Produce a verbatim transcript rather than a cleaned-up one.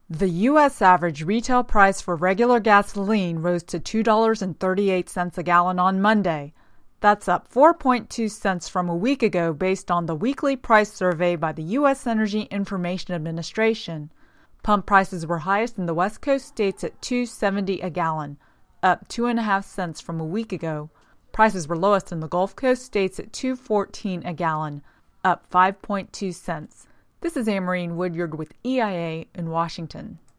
The U S average retail price for regular gasoline rose to two dollars and thirty-eight cents a gallon on Monday. That's up four point two cents from a week ago based on the weekly price survey by the U S Energy Information Administration. Pump prices were highest in the West Coast states at two dollars and seventy cents a gallon, up two point five cents from a week ago. Prices were lowest in the Gulf Coast states at two dollars and fourteen cents a gallon, up five point two cents. This is Amarine Woodyard with E I A in Washington.